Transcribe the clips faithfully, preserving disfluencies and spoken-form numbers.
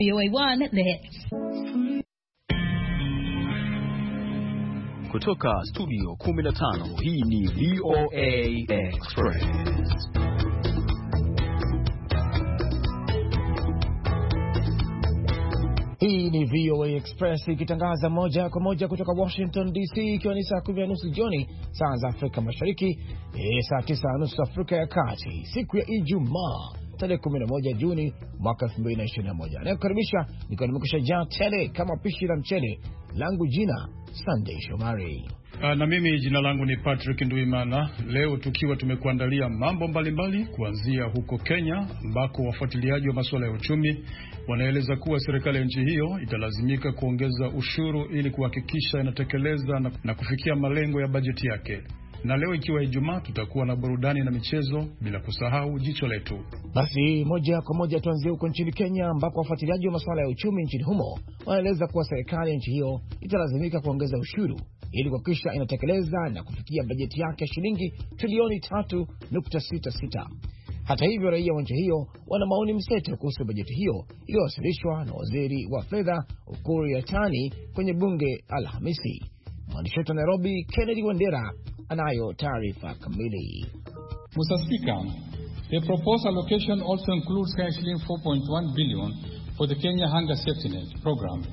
V O A one, the hits. Kutoka studio kumi na tano, hii ni V O A Express. Hii ni V O A Express ikitangaza moja kwa moja kutoka Washington D C, ikiwa ni saa kumi na nusu jioni saa za Afrika Mashariki, e, saa tisa na nusu Afrika ya Kati, siku ya Ijumaa tarehe kumi na moja Juni mwaka elfu mbili na ishirini na moja. Na kukaribisha nikiwa nimekusha jaa tele kama pishi la mchele. Langu jina Sunday Shomari. Na mimi jina langu ni Patrick Nduimana. Leo tukiwa tumekuandalia mambo mbalimbali, kuanzia huko Kenya ambako wafuatiliaji wa masuala ya uchumi wanaeleza kuwa serikali ya nchi hiyo italazimika kuongeza ushuru ili kuhakikisha inatekeleza na, na kufikia malengo ya bajeti yake. Na leo ikiwa Ijumaa, tutakuwa na burudani na michezo, bila kusahau jicho letu. Basi moja kwa moja tuanzie huko nchini Kenya ambako wafuatiliaji wa masuala ya uchumi nchini humo wanaeleza kuwa serikali ya nchi hiyo italazimika kuongeza ushuru ili kuhakikisha inatekeleza na kufikia bajeti yake ya shilingi trilioni tatu nukta sita sita. Hata hivyo, raia wa nchi hiyo wana maoni mseto kuhusu bajeti hiyo iliyowasilishwa na waziri wa fedha Ukur Yatani kwenye bunge Alhamisi. Mwandishi wetu wa Nairobi Kennedy Wandera anayo taarifa kamili. Mister Speaker, the proposed allocation also includes shilling four point one billion for the Kenya Hunger Safety Net program.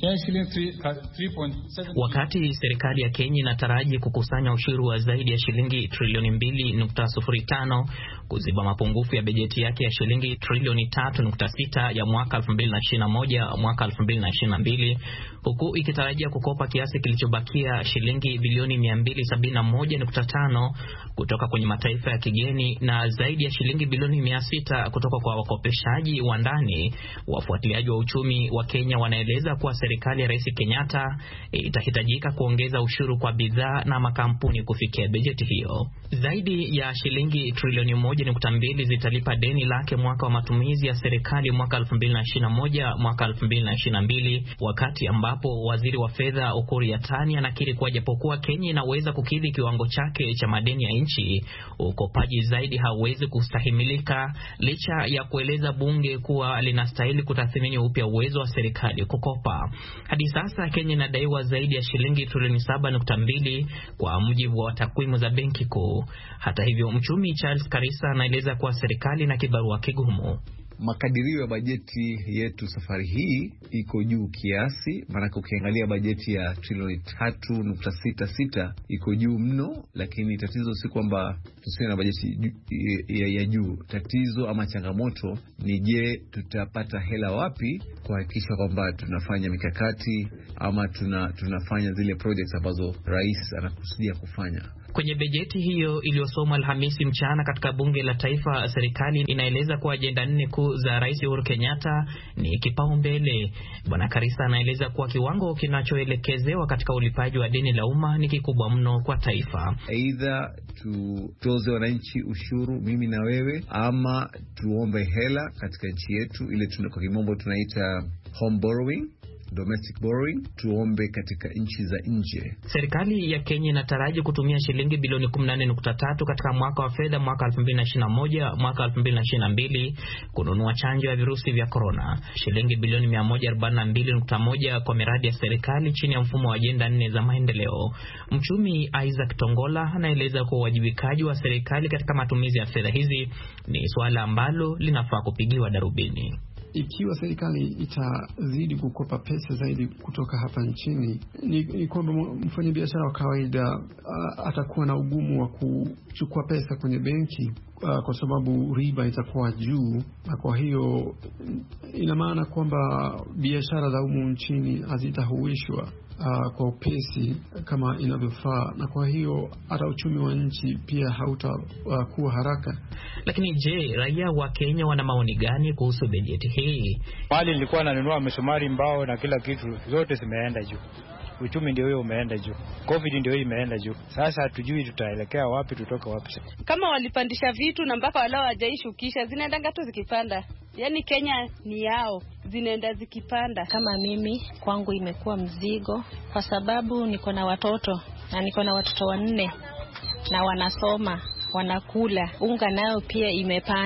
Wakati serikali ya Kenya inataraji kukusanya ushuru wa zaidi ya shilingi trilioni mbili nukta sufuri tano kuziba mapungufu ya bajeti yake ya shilingi trilioni tatu nukta sita ya mwaka elfu mbili na ishirini na moja mwaka elfu mbili na ishirini na mbili, huku ikitarajia kukopa kiasi kilichobakia shilingi bilioni mia mbili sabini na moja nukta tano kutoka kwenye mataifa ya kigeni na zaidi ya shilingi bilioni mia sita kutoka kwa wakopeshaji wa ndani. Wafuatiliaji wa uchumi wa Kenya wanaeleza kuwa serikali ya Rais Kenyatta itahitajika kuongeza ushuru kwa bidhaa na makampuni kufikia bajeti hiyo. Zaidi ya shilingi trilioni moja nukta mbili zitalipa deni lake mwaka wa matumizi ya serikali mwaka elfu mbili na ishirini na moja mwaka elfu mbili na ishirini na mbili, wakati ambapo waziri wa fedha Ukur Yatani anakiri kuwa japokuwa Kenya inaweza kukidhi kiwango chake cha madeni ya nchi, ukopaji zaidi hauwezi kustahimilika, licha ya kueleza bunge kuwa linastahili kutathmini upya uwezo wa serikali kukopa. Hadi sasa Kenya inadaiwa zaidi ya shilingi trilioni saba nukta mbili kwa mujibu wa takwimu za Benki Kuu. Hata hivyo, mchumi Charles Karisa anaeleza kuwa serikali ina kibarua kigumu. Makadirio ya bajeti yetu safari hii iko juu kiasi, maana ukiangalia bajeti ya trilioni tatu nukta sita sita iko juu mno, lakini tatizo si kwamba tusiwe na bajeti ya, ya juu. Tatizo ama changamoto ni je, tutapata hela wapi kuhakikisha kwamba tunafanya mikakati ama tuna, tunafanya zile projects ambazo rais anakusudia kufanya. Kwenye bajeti hiyo iliyosomwa Alhamisi mchana katika bunge la taifa, serikali inaeleza kuwa ajenda nne kuu za Rais Uhuru Kenyatta ni kipaumbele. Bwana Karisa anaeleza kuwa kiwango kinachoelekezewa katika ulipaji wa deni la umma ni kikubwa mno kwa taifa. Aidha tutoze wananchi ushuru, mimi na wewe, ama tuombe hela katika nchi yetu, ile kwa kimombo tunaita home borrowing, domestic borrowing, tuombe katika nchi za nje. Serikali ya Kenya inataraji kutumia shilingi bilioni kumi na nne nukta tatu katika mwaka wa fedha mwaka elfu mbili na ishirini na moja mwaka elfu mbili na ishirini na mbili kununua chanjo ya virusi vya corona, shilingi bilioni mia moja arobaini na mbili nukta moja kwa miradi ya serikali chini ya mfumo wa ajenda nne za maendeleo. Mchumi Isaac Tongola anaeleza kuwa uwajibikaji wa serikali katika matumizi ya fedha hizi ni swala ambalo linafaa kupigiwa darubini. Ikiwa serikali itazidi kukopa pesa zaidi kutoka hapa nchini, ni, ni kwamba mfanyabiashara wa kawaida uh, atakuwa na ugumu wa kuchukua pesa kwenye benki uh, kwa sababu riba itakuwa juu, na kwa hiyo ina maana kwamba biashara za humu nchini hazitahuishwa Uh, kwa upesi kama inavyofaa, na kwa hiyo hata uchumi wa nchi pia hautakuwa uh, kuwa haraka. Lakini je, raia wa Kenya wana maoni gani kuhusu bajeti hii? Mali nilikuwa nanunua misumari, mbao na kila kitu, zote zimeenda juu. Uchumi ndio hiyo umeenda juu. Covid ndio hiyo imeenda juu. Sasa hatujui tutaelekea wapi, tutoka wapi. Kama walipandisha vitu na mpaka walao hajaishukisha, zinaenda tu zikipanda. Yaani Kenya ni yao, zinaenda zikipanda. Kama mimi kwangu imekuwa mzigo, kwa sababu niko na watoto na niko na watoto wanne na wanasoma, wanakula. Unga nayo pia imepanda.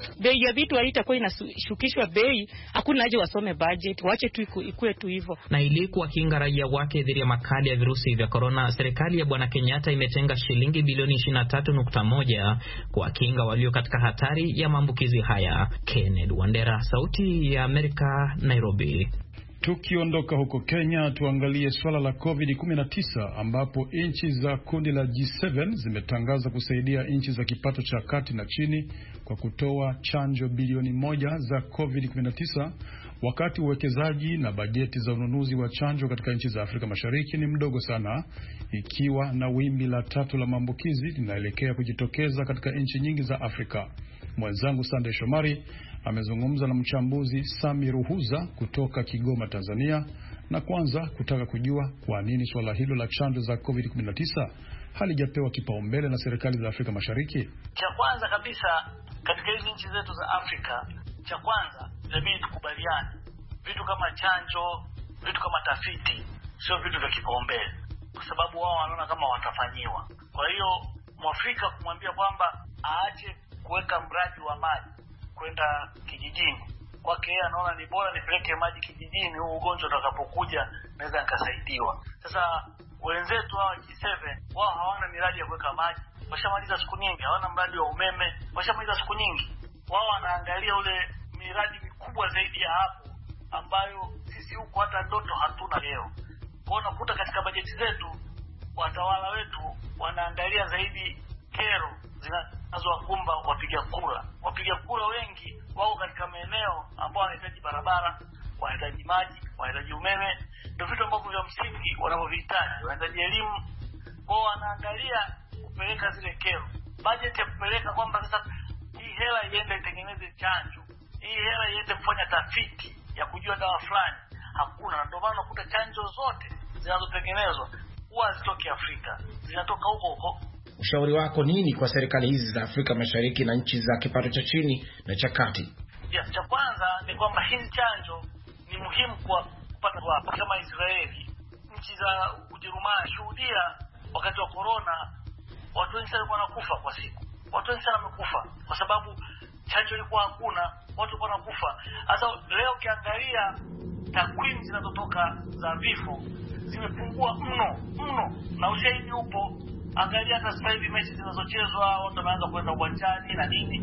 bei ya vitu haitakuwa inashukishwa bei, hakuna haja wasome budget, waache tu ikue tu hivyo. Na ili kuwakinga raia wake dhidi ya makali ya virusi vya corona, serikali ya Bwana Kenyatta imetenga shilingi bilioni ishirini na tatu nukta moja kuwakinga walio katika hatari ya maambukizi haya. Kenneth Wandera, Sauti ya Amerika, Nairobi. Tukiondoka huko Kenya, tuangalie swala la covid kumi na tisa ambapo nchi za kundi la G saba zimetangaza kusaidia nchi za kipato cha kati na chini kwa kutoa chanjo bilioni moja za covid kumi na tisa, wakati uwekezaji na bajeti za ununuzi wa chanjo katika nchi za Afrika Mashariki ni mdogo sana, ikiwa na wimbi la tatu la maambukizi linaelekea kujitokeza katika nchi nyingi za Afrika. Mwenzangu Sunday Shomari amezungumza na mchambuzi Sami Ruhuza kutoka Kigoma, Tanzania, na kwanza kutaka kujua kwa nini swala hilo la chanjo za covid kumi na tisa halijapewa kipaumbele na serikali za Afrika Mashariki. Cha kwanza kabisa katika hizi nchi zetu za Afrika, cha kwanza inabidi tukubaliane, vitu kama chanjo, vitu kama tafiti sio vitu vya kipaumbele, kwa sababu wao wanaona kama watafanyiwa. Kwa hiyo Mwafrika kumwambia kwamba aache kuweka mradi wa maji kwenda kijijini, kwake yeye anaona ni bora nipeleke maji kijijini, huu ugonjwa utakapokuja naweza nikasaidiwa. Sasa wenzetu hawa G saba wao hawana miradi ya kuweka maji, washamaliza siku nyingi. Hawana mradi wa umeme, washamaliza siku nyingi. Wao wanaangalia ule miradi mikubwa zaidi ya hapo ambayo sisi huko hata ndoto hatuna leo. Kwa unakuta katika bajeti zetu watawala wetu wanaangalia zaidi kero zinazowakumba wapiga kura. Wapiga kura wengi wao katika maeneo ambao wanahitaji barabara, wanahitaji maji, wanahitaji umeme, ndio vitu ambavyo vya msingi wanavyohitaji. Wanahitaji elimu. Wao wanaangalia kupeleka zile kero. Budget ya kupeleka kwamba sasa hii hela iende itengeneze chanjo, hii hela iende kufanya tafiti ya kujua dawa fulani, hakuna. Ndio maana unakuta chanjo zote zinazotengenezwa huwa zitoki Afrika, zinatoka huko huko. Ushauri wako nini kwa serikali hizi za Afrika Mashariki na nchi za kipato cha chini na cha kati? Yes, cha kwanza ni kwamba hizi chanjo ni muhimu kwa kupata watu kama Israeli, nchi za Ujerumani. Shuhudia wakati wa corona watu wengi sana wanakufa kwa siku. Watu wengi sana wamekufa kwa sababu chanjo ilikuwa hakuna, watu walikuwa wanakufa. Sasa leo ukiangalia takwimu zinazotoka za vifo zimepungua mno mno, na ushahidi upo. Angalia hata sasa hivi mechi zinazochezwa, watu wanaanza kwenda uwanjani na nini,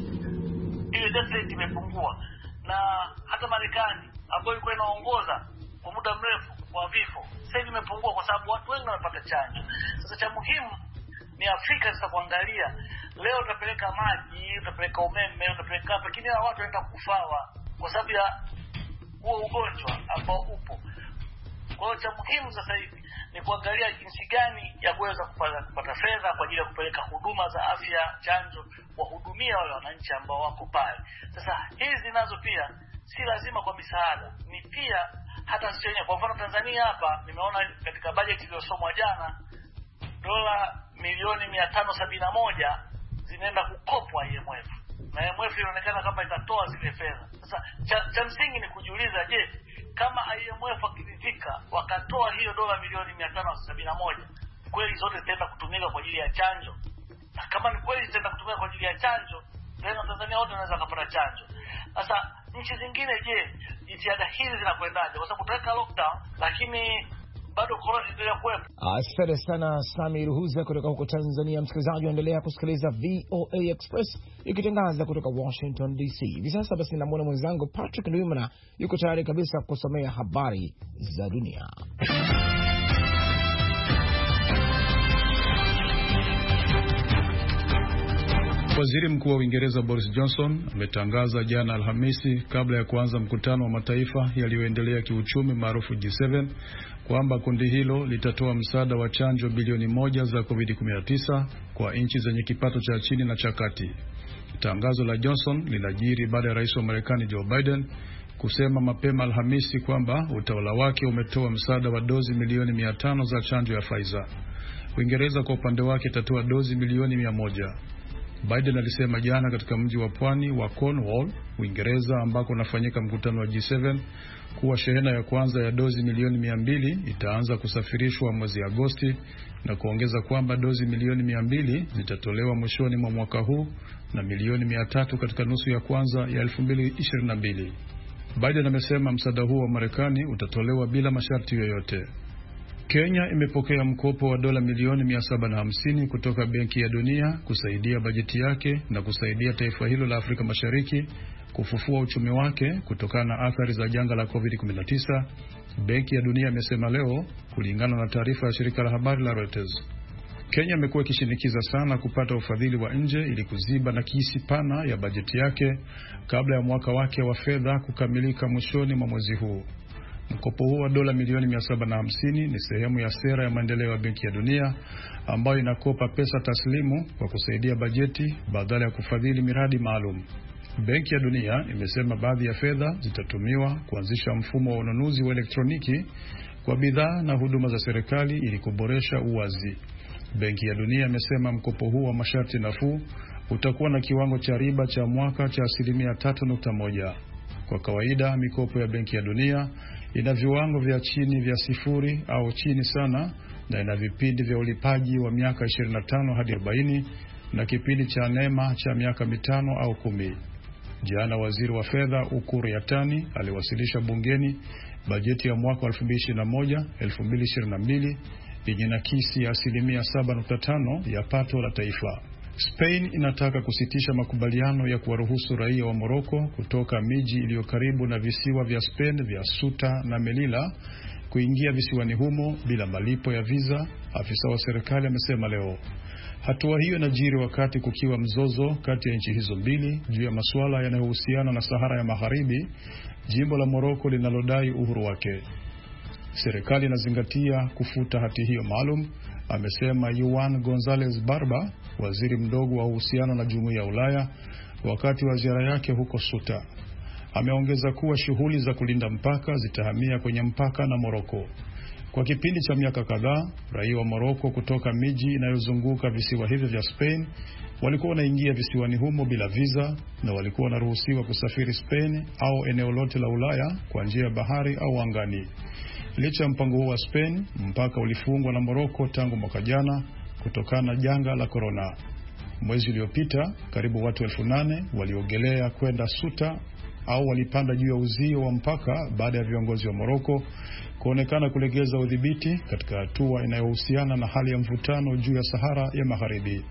ile death rate imepungua. Na hata Marekani ambayo ilikuwa inaongoza kwa muda mrefu kwa vifo, sasa hivi imepungua kwa sababu watu wengi wanapata chanjo. Sasa cha muhimu ni Afrika sasa kuangalia, leo utapeleka maji, utapeleka umeme, utapeleka, lakini hao watu wanaenda kufawa kwa sababu ya huo ugonjwa ambao upo. Kwa hiyo cha muhimu sasa hivi ni kuangalia jinsi gani ya kuweza kupata, kupata fedha kwa ajili ya kupeleka huduma za afya, chanjo, wahudumia wale wananchi ambao wako pale. Sasa hizi nazo pia si lazima kwa misaada, ni pia hata sisi. Kwa mfano Tanzania hapa nimeona katika bajeti iliyosomwa jana dola milioni mia tano sabini na moja zinaenda kukopwa I M F. Na I M F inaonekana kama itatoa zile fedha. Sasa cha, cha msingi ni kujiuliza, je, kama I M F wakiridhika wakatoa hiyo dola milioni mia tano sabini na moja, kweli zote zitaenda kutumika kwa ajili ya chanjo? Na kama ni kweli zitaenda kutumika kwa ajili ya chanjo, tena Tanzania wote wanaweza kupata chanjo. Sasa nchi zingine, je, jitihada hizi zinakwendaje? Kwa sababu tutaweka lockdown lakini bado corona inaendelea kuwepo. Asante sana Sami Ruhuza kutoka huko Tanzania. Msikilizaji, endelea kusikiliza V O A Express ikitangaza kutoka Washington D C. Hivi sasa basi namuona mwenzangu Patrick Ndwimana yuko tayari kabisa kusomea habari za dunia. Waziri Mkuu wa Uingereza Boris Johnson ametangaza jana Alhamisi, kabla ya kuanza mkutano wa mataifa yaliyoendelea kiuchumi maarufu G saba, kwamba kundi hilo litatoa msaada wa chanjo bilioni moja za covid kumi na tisa kwa nchi zenye kipato cha chini na cha kati. Tangazo la Johnson linajiri baada ya rais wa Marekani Joe Biden kusema mapema Alhamisi kwamba utawala wake umetoa msaada wa dozi milioni mia tano za chanjo ya Pfizer. Uingereza kwa upande wake itatoa dozi milioni mia moja. Biden alisema jana katika mji wa pwani wa Cornwall, Uingereza, ambako unafanyika mkutano wa G saba, kuwa shehena ya kwanza ya dozi milioni mia mbili itaanza kusafirishwa mwezi Agosti na kuongeza kwamba dozi milioni mia mbili zitatolewa mwishoni mwa mwaka huu na milioni mia tatu katika nusu ya kwanza ya elfu mbili ishirini na mbili. Biden amesema msaada huo wa Marekani utatolewa bila masharti yoyote. Kenya imepokea mkopo wa dola milioni mia saba na hamsini kutoka Benki ya Dunia kusaidia bajeti yake na kusaidia taifa hilo la Afrika Mashariki kufufua uchumi wake kutokana na athari za janga la covid kumi na tisa, Benki ya Dunia imesema leo, kulingana na taarifa ya shirika la habari la Reuters. Kenya imekuwa ikishinikiza sana kupata ufadhili wa nje ili kuziba nakisi pana ya bajeti yake kabla ya mwaka wake wa fedha kukamilika mwishoni mwa mwezi huu. Mkopo huu wa dola milioni mia saba na hamsini ni sehemu ya sera ya maendeleo ya Benki ya Dunia ambayo inakopa pesa taslimu kwa kusaidia bajeti badala ya kufadhili miradi maalum. Benki ya Dunia imesema baadhi ya fedha zitatumiwa kuanzisha mfumo wa ununuzi wa elektroniki kwa bidhaa na huduma za serikali ili kuboresha uwazi. Benki ya Dunia imesema mkopo huu wa masharti nafuu utakuwa na kiwango cha riba cha mwaka cha asilimia tatu nukta moja. Kwa kawaida mikopo ya Benki ya Dunia ina viwango vya chini vya sifuri au chini sana na ina vipindi vya ulipaji wa miaka ishirini na tano hadi arobaini na kipindi cha neema cha miaka mitano au kumi. Jana waziri wa fedha Ukur Yatani aliwasilisha bungeni bajeti ya mwaka elfu mbili ishirini na moja elfu mbili ishirini na mbili yenye nakisi ya asilimia saba nukta tano ya pato la taifa. Spain inataka kusitisha makubaliano ya kuwaruhusu raia wa Morocco kutoka miji iliyo karibu na visiwa vya Spain vya Ceuta na Melilla kuingia visiwani humo bila malipo ya visa, afisa wa serikali amesema leo. Hatua hiyo inajiri wakati kukiwa mzozo kati ya nchi hizo mbili juu ya masuala yanayohusiana na Sahara ya Magharibi, jimbo la Morocco linalodai uhuru wake. Serikali inazingatia kufuta hati hiyo maalum, amesema Juan Gonzalez Barba, waziri mdogo wa uhusiano na Jumuiya ya Ulaya, wakati wa ziara yake huko Ceuta. Ameongeza kuwa shughuli za kulinda mpaka zitahamia kwenye mpaka na Morocco. Kwa kipindi cha miaka kadhaa, raia wa Morocco kutoka miji inayozunguka visiwa hivyo vya Spain walikuwa wanaingia visiwani humo bila visa na walikuwa wanaruhusiwa kusafiri Spain au eneo lote la Ulaya kwa njia ya bahari au angani. Licha ya mpango huo wa Spain, mpaka ulifungwa na Morocco tangu mwaka jana kutokana na janga la corona. Mwezi uliopita, karibu watu elfu nane waliogelea kwenda Ceuta au walipanda juu ya uzio wa mpaka baada ya viongozi wa Morocco kuonekana kulegeza udhibiti katika hatua inayohusiana na hali ya mvutano juu ya Sahara ya Magharibi.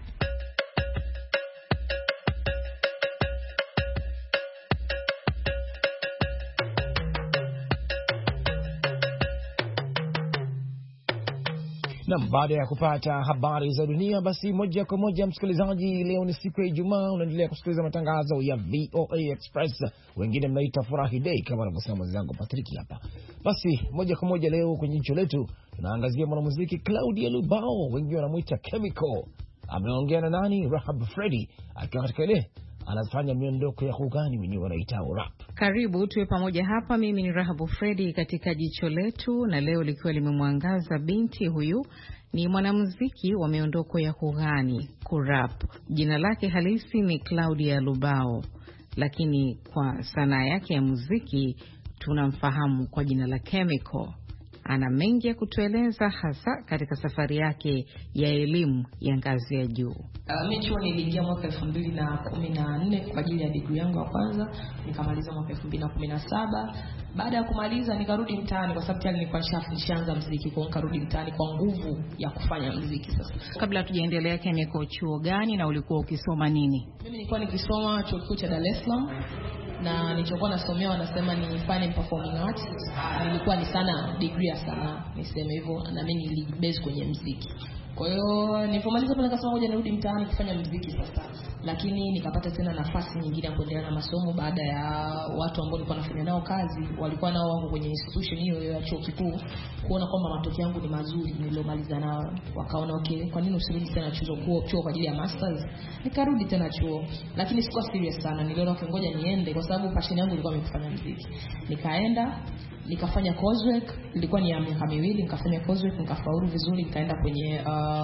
Na baada ya kupata habari za dunia, basi moja kwa moja msikilizaji, leo ni siku ya Ijumaa, unaendelea kusikiliza matangazo ya V O A Express, wengine mnaita Furahi Day kama anavyosema mwenzangu Patrick hapa. Basi moja kwa moja leo kwenye jicho letu tunaangazia mwanamuziki Claudia Lubao, wengine wanamuita Chemical. Ameongea na nani? Rahab Fredi, akiwa katika ile anafanya miondoko ya kugani wenyewe wanaita rap. Karibu tuwe pamoja hapa. Mimi ni Rahabu Fredi katika jicho letu, na leo likiwa limemwangaza binti huyu. Ni mwanamuziki wa miondoko ya kugani, kurap. Jina lake halisi ni Claudia Lubao, lakini kwa sanaa yake ya muziki tunamfahamu kwa jina la Chemical. Ana mengi ya kutueleza, hasa katika safari yake ya elimu ya ngazi ya juu. Uh, mimi chuo niliingia mwaka elfu mbili na kumi na nne kwa ajili ya degree yangu ya kwanza, nikamaliza mwaka elfu mbili na kumi na saba. Baada ya kumaliza nikarudi mtaani kwa sababu tayari nilikuwa nishaanza muziki, kwa nikarudi mtaani kwa nguvu ya kufanya muziki sasa. Kabla tujaendelea, Chemical, chuo gani na ulikuwa ukisoma nini? Mimi nilikuwa nikisoma chuo kikuu cha Dar es Salaam, na nilichokuwa nasomea wanasema ni Fine and Performing Arts. Nilikuwa ni sana degree ya sanaa, niseme hivyo, na mimi nilibase kwenye muziki. Kwa hiyo nilipomaliza pale nikasema ngoja nirudi mtaani kufanya muziki sasa. Lakini nikapata tena nafasi nyingine ya kuendelea na masomo baada ya watu ambao nilikuwa nafanya nao kazi walikuwa nao wangu kwenye institution hiyo ya chuo kikuu kuona kwamba matokeo yangu ni mazuri nililomaliza nao, wakaona okay, kwa nini usirudi tena chuo chuo kwa ajili ya masters? Nikarudi tena chuo, lakini sikuwa serious sana. Niliona ngoja niende kwa sababu passion yangu ilikuwa ni kufanya muziki. Nikaenda nikafanya coursework, ilikuwa ni ya miaka miwili, nikafanya coursework nikafaulu vizuri, nikaenda kwenye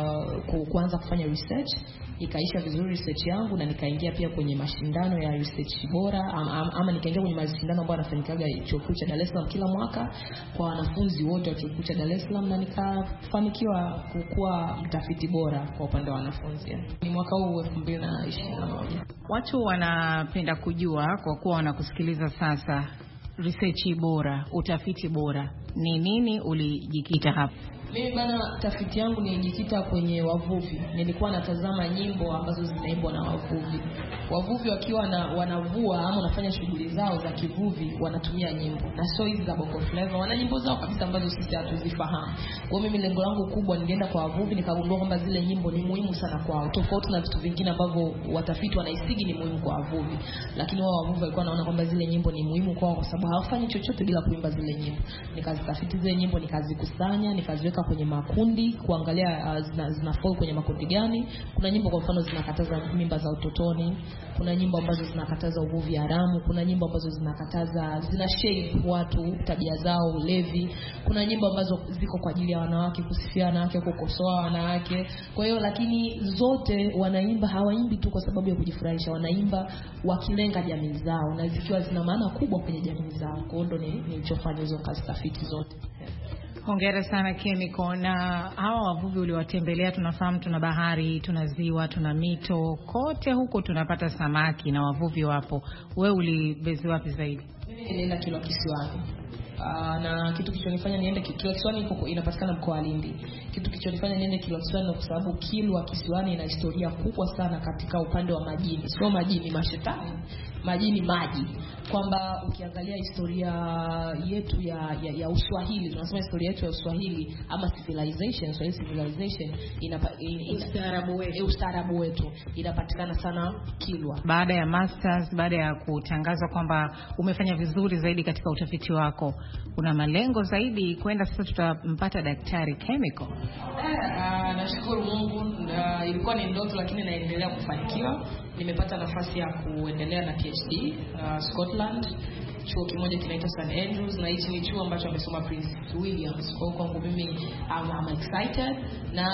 uh, kuanza kufanya research, ikaisha vizuri research yangu na nikaingia pia kwenye mashindano ya research bora ama, ama, ama nikaingia kwenye mashindano ambayo yanafanyikaga chuo kikuu cha Dar es Salaam kila mwaka kwa wanafunzi wote wa chuo kikuu cha Dar es Salaam, na nikafanikiwa kuwa mtafiti bora kwa upande wa wanafunzi. Ni mwaka huu elfu mbili na ishirini na moja. Watu wanapenda kujua, kwa kuwa wanakusikiliza sasa, research bora, utafiti bora ni nini? Ulijikita hapa? Mimi bana, tafiti yangu nilijikita kwenye wavuvi. Nilikuwa natazama nyimbo ambazo zinaimbwa na wavuvi. Wavuvi wakiwa na wanavua ama wanafanya shughuli zao za kivuvi, wanatumia nyimbo. Na sio hizi za Bongo Flava, wana nyimbo zao kabisa ambazo sisi hatuzifahamu. Kwa mimi lengo langu kubwa, nilienda kwa wavuvi nikagundua kwamba zile nyimbo ni muhimu sana kwao, tofauti na vitu vingine ambavyo watafiti wanaisigi ni muhimu kwa wavuvi. Lakini wao wavuvi walikuwa wanaona kwamba zile nyimbo ni muhimu kwao kwa sababu hawafanyi chochote bila kuimba zile nyimbo. Nikazitafiti zile nyimbo, nikazikusanya, nikaziweka kwenye makundi kuangalia uh, zina, zina fall kwenye makundi gani. Kuna nyimbo kwa mfano zinakataza mimba za utotoni, kuna nyimbo ambazo zinakataza uvuvi haramu, kuna nyimbo ambazo zinakataza zina shade watu tabia zao, ulevi, kuna nyimbo ambazo ziko kwa ajili ya wanawake, kusifia wanawake, kukosoa wanawake. Kwa hiyo lakini zote wanaimba, hawaimbi tu kwa sababu ya kujifurahisha, wanaimba wakilenga jamii zao na zikiwa zina maana kubwa kwenye jamii zao. Kwa hiyo ndo nilichofanya hizo kazi tafiti zote. Hongera sana Chemical. Na hawa wavuvi uliwatembelea, tunafahamu tuna bahari, tuna ziwa, tuna mito, kote huko tunapata samaki na wavuvi wapo. Wewe ulibezi wapi zaidi? Mimi nilienda Kilwa Kisiwani. Uh, na kitu kilichonifanya niende Kilwa Kisiwani, huko inapatikana mkoa wa Lindi. Kitu kilichonifanya niende Kilwa Kisiwani kwa sababu Kilwa Kisiwani ina historia kubwa sana katika upande wa majini. Sio majini mashetani, majini maji. Kwamba ukiangalia historia yetu ya ya, ya Uswahili, tunasema historia yetu ya Uswahili ama civilization, so civilization ina ustaarabu wetu, ustaarabu wetu inapatikana sana Kilwa. Baada ya masters, baada ya kutangaza kwamba umefanya vizuri zaidi katika utafiti wako, una malengo zaidi kwenda sasa tutampata daktari Chemical? Eh, nashukuru Mungu, uh, ilikuwa ni ndoto lakini naendelea kufanikiwa. Nimepata nafasi ya kuendelea na PhD uh, Scotland, chuo kimoja kinaitwa Saint Andrews, na hichi ni chuo ambacho amesoma Prince Williams. Kwa hiyo kwangu mimi I'm, I'm excited na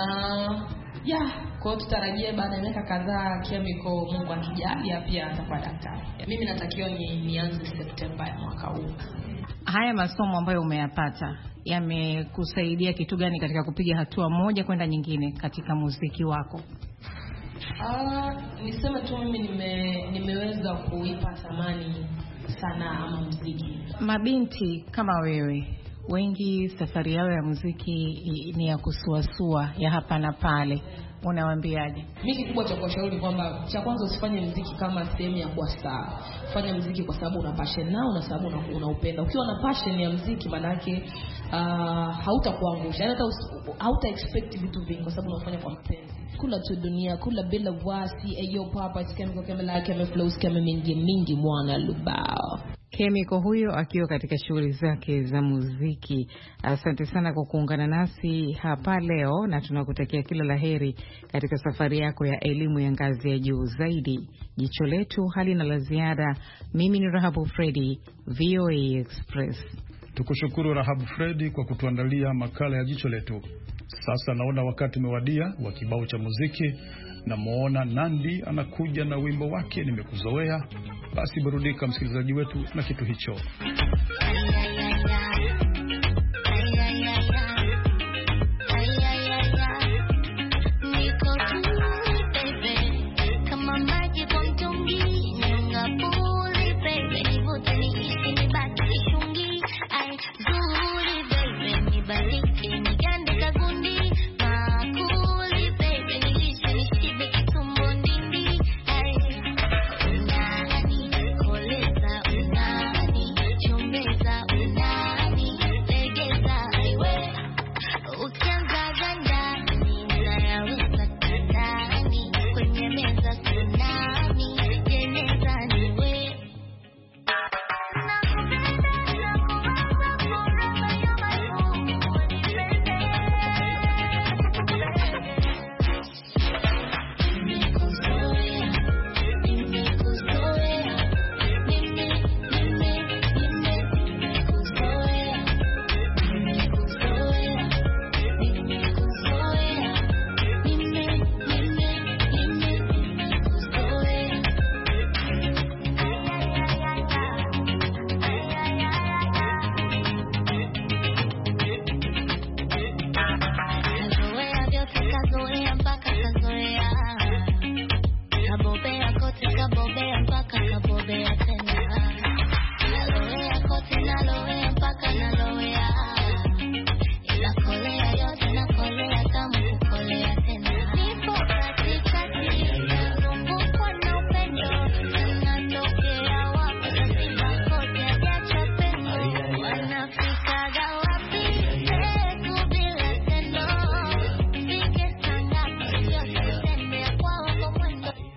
yeah, kwa tutarajie baada ya miaka kadhaa Chemical, Mungu akijalia, pia atakuwa daktari. Mimi natakiwa ni nianze Septemba ya mwaka huu. Haya masomo ambayo umeyapata yamekusaidia kitu gani katika kupiga hatua moja kwenda nyingine katika muziki wako? Ah, niseme tu mimi nime, nimeweza kuipa thamani sana ama muziki. Mabinti kama wewe, wengi safari yao ya muziki ni ya kusuasua, ya hapa na pale. Unawaambiaje? Mimi kikubwa cha kuwashauri kwamba cha kwanza usifanye muziki kama sehemu ya kuwa star. Fanya muziki kwa sababu una passion nao na sababu unaupenda. Ukiwa na passion ya muziki maana yake uh, hautakuangusha. Hata hauta expect vitu vingi kwa sababu unafanya kwa mapenzi. Kula tu dunia, kula bila wasi, eyo papa Chemical kama like kama flows kama mingi mingi mwana lubao. Chemical huyo akiwa katika shughuli zake za muziki. Asante sana kwa kuungana nasi hapa leo na tunakutakia kila laheri katika safari yako ya elimu ya ngazi ya juu zaidi. Jicho letu halina la ziada. Mimi ni Rahabu Fredi, V O A Express. Tukushukuru Rahabu Fredi kwa kutuandalia makala ya Jicho Letu. Sasa naona wakati umewadia wa kibao cha muziki, na muona Nandi anakuja na wimbo wake Nimekuzoea. Basi burudika msikilizaji wetu na kitu hicho. Unani, koleza, unani, chomeza, unani.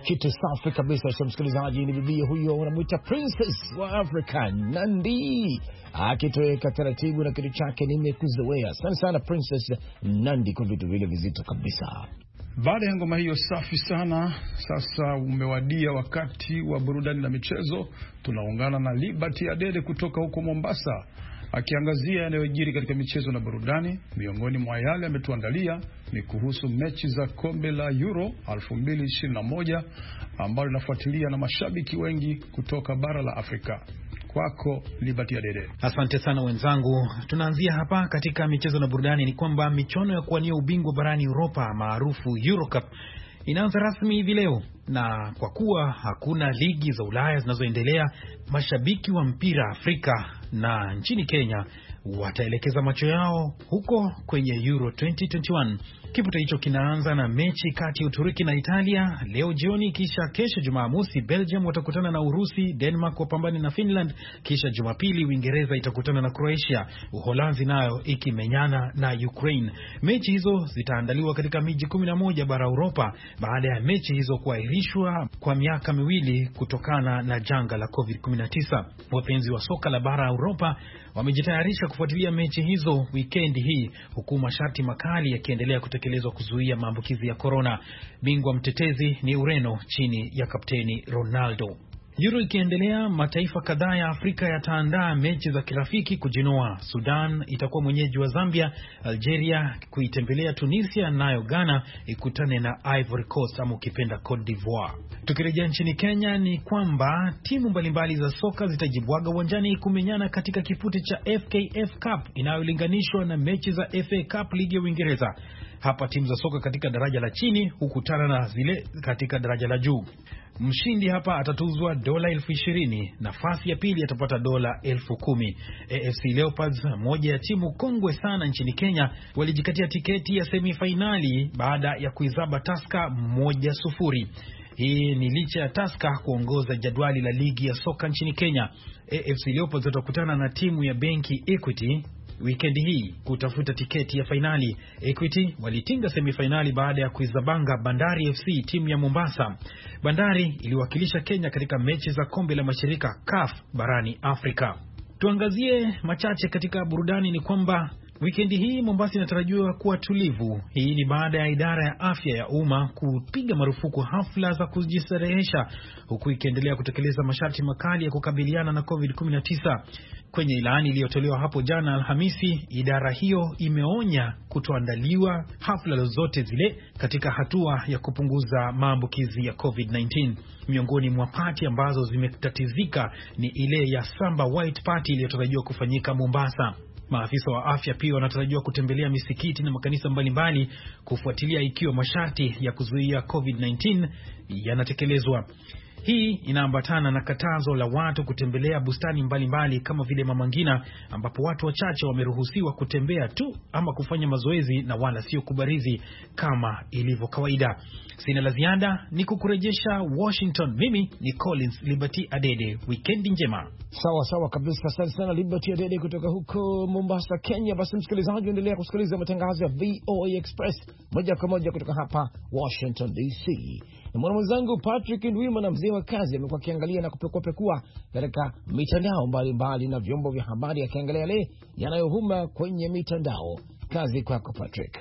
Kitu safi kabisa cha msikilizaji, ni bibi huyo wanamuita Princess wa Africa Nandi, akitoweka taratibu na kitu chake nimekuzoea. Asante sana Princess Nandi kwa vitu vile vizito kabisa. Baada ya ngoma hiyo safi sana, sasa umewadia wakati wa burudani na michezo. Tunaungana na Liberty Adede kutoka huko Mombasa, akiangazia yanayojiri katika michezo na burudani. Miongoni mwa yale ametuandalia ni kuhusu mechi za kombe la Euro elfu mbili ishirini na moja ambalo linafuatilia na mashabiki wengi kutoka bara la Afrika. Kwako Liberty Adede. Asante sana wenzangu. Tunaanzia hapa katika michezo na burudani. Ni kwamba michuano ya kuwania ubingwa barani Europa maarufu Euro Cup inaanza rasmi hivi leo, na kwa kuwa hakuna ligi za Ulaya zinazoendelea, mashabiki wa mpira Afrika na nchini Kenya wataelekeza macho yao huko kwenye Euro twenty twenty-one. Kipute hicho kinaanza na mechi kati ya Uturuki na Italia leo jioni, kisha kesho Jumamosi Belgium watakutana na Urusi, Denmark wapambane na Finland, kisha Jumapili Uingereza itakutana na Croatia, Uholanzi nayo ikimenyana na Ukraine. Mechi hizo zitaandaliwa katika miji kumi na moja bara Europa baada ya mechi hizo kuahirishwa kwa miaka miwili kutokana na janga la covid kumi na tisa. Wapenzi wa soka la bara Europa wamejitayarisha kufuatilia mechi hizo weekend hii, huku masharti makali yakiendelea kutekelezwa kuzuia maambukizi ya corona. Bingwa mtetezi ni Ureno chini ya kapteni Ronaldo. Euro ikiendelea, mataifa kadhaa ya Afrika yataandaa mechi za kirafiki kujinoa. Sudan itakuwa mwenyeji wa Zambia, Algeria kuitembelea Tunisia, nayo Ghana ikutane na Ivory Coast ama ukipenda Cote d'Ivoire. Tukirejea nchini Kenya, ni kwamba timu mbalimbali za soka zitajibwaga uwanjani kumenyana katika kipute cha F K F Cup inayolinganishwa na mechi za F A Cup ligi ya Uingereza. Hapa timu za soka katika daraja la chini hukutana na zile katika daraja la juu. Mshindi hapa atatuzwa dola elfu ishirini, nafasi ya pili atapata dola elfu kumi. A F C Leopards, moja ya timu kongwe sana nchini Kenya, walijikatia tiketi ya semifinali baada ya kuizaba Tusker moja sufuri. Hii ni licha ya Tusker kuongoza jadwali la ligi ya soka nchini Kenya. A F C Leopards watakutana na timu ya benki Equity weekend hii kutafuta tiketi ya finali. Equity walitinga semifinali baada ya kuizabanga Bandari F C, timu ya Mombasa. Bandari iliwakilisha Kenya katika mechi za kombe la mashirika C A F barani Afrika. Tuangazie machache katika burudani. Ni kwamba wikendi hii Mombasa inatarajiwa kuwa tulivu. Hii ni baada ya idara ya afya ya umma kupiga marufuku hafla za kujistarehesha, huku ikiendelea kutekeleza masharti makali ya kukabiliana na covid kumi na tisa. Kwenye ilani iliyotolewa hapo jana Alhamisi, idara hiyo imeonya kutoandaliwa hafla zote zile katika hatua ya kupunguza maambukizi ya covid nineteen. Miongoni mwa pati ambazo zimetatizika ni ile ya Samba White Party iliyotarajiwa kufanyika Mombasa. Maafisa wa afya pia wanatarajiwa kutembelea misikiti na makanisa mbalimbali kufuatilia ikiwa masharti ya kuzuia covid nineteen yanatekelezwa. Hii inaambatana na katazo la watu kutembelea bustani mbalimbali mbali kama vile Mama Ngina, ambapo watu wachache wameruhusiwa kutembea tu ama kufanya mazoezi na wala sio kubarizi kama ilivyo kawaida. Sina la ziada, ni kukurejesha Washington. Mimi ni Collins Liberty Adede. Weekend njema. Sawa sawa kabisa. Asante sana Liberty Adede kutoka huko Mombasa, Kenya. Basi msikilizaji, endelea kusikiliza matangazo ya V O A Express moja kwa moja kutoka hapa Washington D C. Na mwana mwenzangu Patrick Ndwimana, mzee wa kazi, amekuwa akiangalia na kupekua katika mitandao mbalimbali na vyombo vya habari, akiangalia yale yanayovuma kwenye mitandao. Kazi kwako Patrick.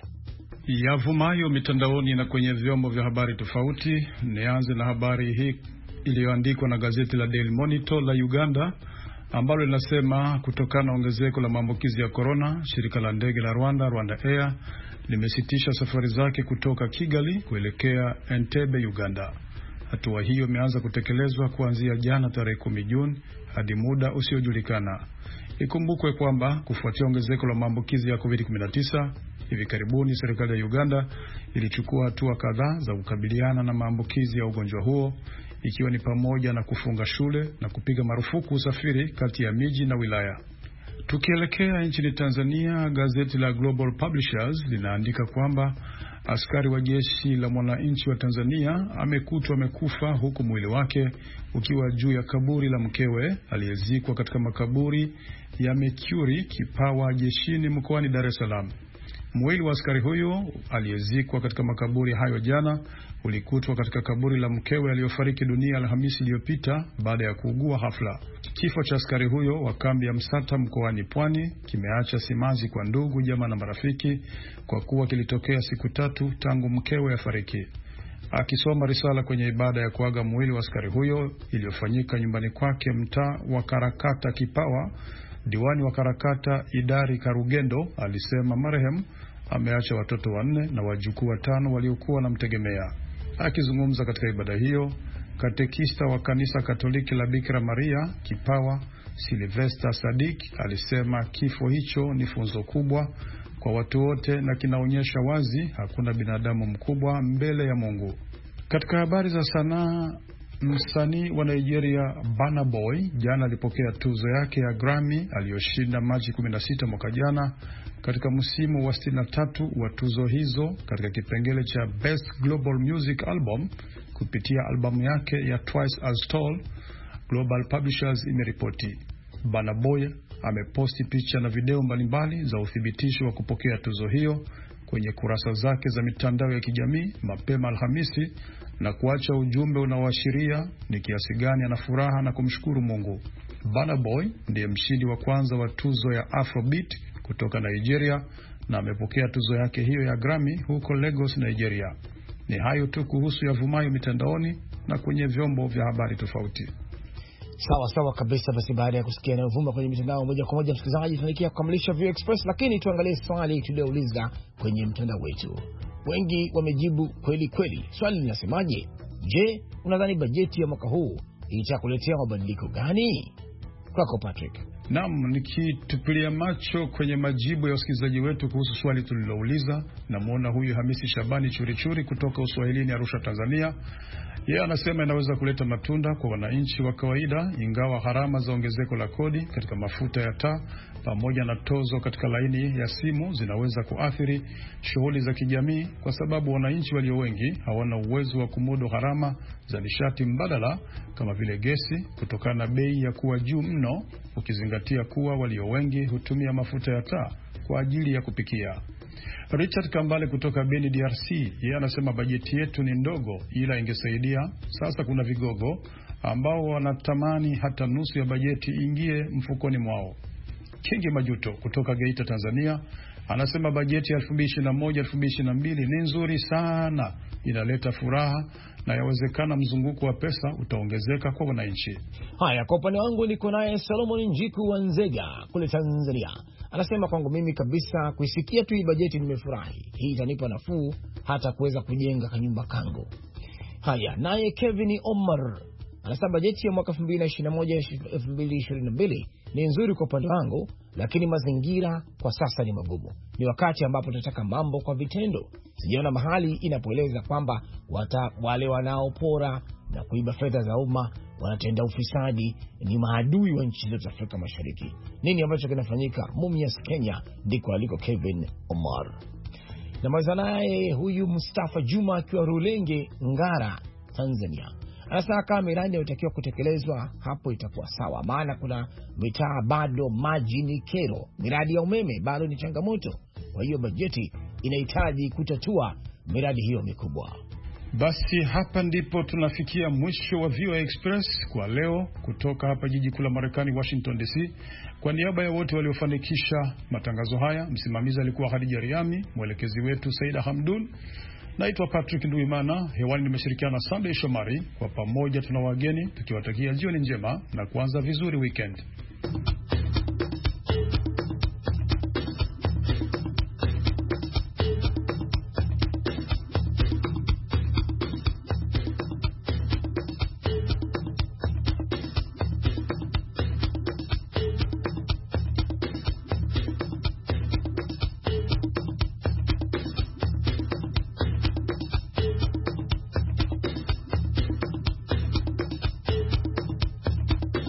Yavumayo mitandaoni na kwenye vyombo vya habari tofauti. Nianze na habari hii iliyoandikwa na gazeti la Daily Monitor la Uganda, ambalo linasema kutokana na ongezeko la maambukizi ya corona, shirika la ndege la Rwanda, Rwanda Air, limesitisha safari zake kutoka Kigali kuelekea Entebbe, Uganda. Hatua hiyo imeanza kutekelezwa kuanzia jana tarehe kumi Juni hadi muda usiojulikana. Ikumbukwe kwamba kufuatia ongezeko la maambukizi ya covid kumi na tisa, hivi karibuni serikali ya Uganda ilichukua hatua kadhaa za kukabiliana na maambukizi ya ugonjwa huo, ikiwa ni pamoja na kufunga shule na kupiga marufuku usafiri kati ya miji na wilaya. Tukielekea nchini Tanzania, gazeti la Global Publishers linaandika kwamba askari wa jeshi la mwananchi wa Tanzania amekutwa amekufa huku mwili wake ukiwa juu ya kaburi la mkewe aliyezikwa katika makaburi ya Mercury Kipawa jeshini mkoani Dar es Salaam. Mwili wa askari huyo aliyezikwa katika makaburi hayo jana ulikutwa katika kaburi la mkewe aliyofariki dunia Alhamisi iliyopita baada ya kuugua hafla. Kifo cha askari huyo wa kambi ya Msata mkoani Pwani kimeacha simanzi kwa ndugu, jamaa na marafiki kwa kuwa kilitokea siku tatu tangu mkewe afariki. Akisoma risala kwenye ibada ya kuaga mwili wa askari huyo iliyofanyika nyumbani kwake mtaa wa Karakata Kipawa, diwani wa Karakata Idari Karugendo alisema marehemu ameacha watoto wanne na wajukuu watano waliokuwa wanamtegemea. Akizungumza katika ibada hiyo, katekista wa kanisa Katoliki la Bikira Maria Kipawa, Silvester Sadik, alisema kifo hicho ni funzo kubwa kwa watu wote na kinaonyesha wazi hakuna binadamu mkubwa mbele ya Mungu. Katika habari za sanaa, msanii wa Nigeria Burna Boy jana alipokea tuzo yake ya Grammy aliyoshinda Machi kumi na sita mwaka jana katika msimu wa sitini na tatu wa tuzo hizo katika kipengele cha Best Global Music Album kupitia albamu yake ya Twice as Tall, Global Publishers imeripoti. Burna Boy ameposti picha na video mbalimbali za uthibitisho wa kupokea tuzo hiyo kwenye kurasa zake za mitandao ya kijamii mapema Alhamisi na kuacha ujumbe unaoashiria ni kiasi gani ana furaha na kumshukuru Mungu. Burna Boy ndiye mshindi wa kwanza wa tuzo ya Afrobeat kutoka Nigeria na amepokea tuzo yake hiyo ya Grammy huko Lagos, Nigeria. Ni hayo tu kuhusu yavumayo mitandaoni na kwenye vyombo vya habari tofauti. Sawa sawa kabisa. Basi baada ya kusikia yanayovuma kwenye mitandao moja kwa moja, msikilizaji, tunaelekea kukamilisha View Express, lakini tuangalie swali tuliouliza kwenye mtandao wetu. Wengi wamejibu kweli kweli. Swali linasemaje? Je, unadhani bajeti ya mwaka huu itakuletea mabadiliko gani? Kwako Patrick. Naam, nikitupilia macho kwenye majibu ya wasikilizaji wetu kuhusu swali tulilouliza, namuona huyu Hamisi Shabani Churichuri kutoka Uswahilini, Arusha, Tanzania. Yeye anasema inaweza kuleta matunda kwa wananchi wa kawaida, ingawa gharama za ongezeko la kodi katika mafuta ya taa pamoja na tozo katika laini ya simu zinaweza kuathiri shughuli za kijamii, kwa sababu wananchi walio wengi hawana uwezo wa kumudu gharama za nishati mbadala kama vile gesi, kutokana na bei ya kuwa juu mno, ukizingatia kuwa walio wengi hutumia mafuta ya taa kwa ajili ya kupikia. Richard Kambale kutoka Beni, D R C, yeye anasema bajeti yetu ni ndogo ila ingesaidia. Sasa kuna vigogo ambao wanatamani hata nusu ya bajeti ingie mfukoni mwao. Kingi Majuto kutoka Geita, Tanzania, anasema bajeti ya elfu mbili ishirini na moja elfu mbili ishirini na mbili ni nzuri sana, inaleta furaha na yawezekana mzunguko wa pesa utaongezeka kwa wananchi. Haya, kwa upande wangu niko naye Solomon Njiku wa Nzega kule Tanzania. Anasema kwangu mimi kabisa kuisikia tu hii bajeti nimefurahi. Hii itanipa nafuu hata kuweza kujenga kanyumba kangu. Haya, naye Kevin Omar anasema bajeti ya mwaka elfu mbili ishirini na moja elfu mbili ishirini na mbili ni nzuri kwa upande wangu, lakini mazingira kwa sasa ni magumu. Ni wakati ambapo tunataka mambo kwa vitendo. Sijaona mahali inapoeleza kwamba wata, wale wanaopora na kuiba fedha za umma, wanatenda ufisadi, ni maadui wa nchi zote Afrika Mashariki. Nini ambacho kinafanyika? Mumias, Kenya ndiko aliko Kevin Omar. Na mazanaye huyu Mustafa Juma akiwa Rulenge, Ngara, Tanzania. Anasema kama miradi inatakiwa kutekelezwa hapo itakuwa sawa, maana kuna mitaa bado maji ni kero, miradi ya umeme bado ni changamoto. Kwa hiyo bajeti inahitaji kutatua miradi hiyo mikubwa. Basi hapa ndipo tunafikia mwisho wa V O A Express kwa leo, kutoka hapa jiji kuu la Marekani, Washington D C. Kwa niaba ya wote waliofanikisha matangazo haya, msimamizi alikuwa Khadija Riami, mwelekezi wetu Saida Hamdun. Naitwa Patrick Nduimana, hewani nimeshirikiana na Sunday Shomari. Kwa pamoja tuna wageni tukiwatakia jioni njema na kuanza vizuri weekend.